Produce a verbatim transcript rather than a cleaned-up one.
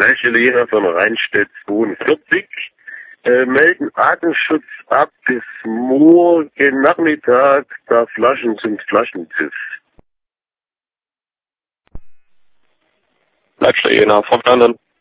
Fläche von Rheinstedt zweiundvierzig. Äh, melden Artenschutz ab bis morgen Nachmittag, da Flaschen sind Flaschentisch. Bleibst du eh nah verstanden?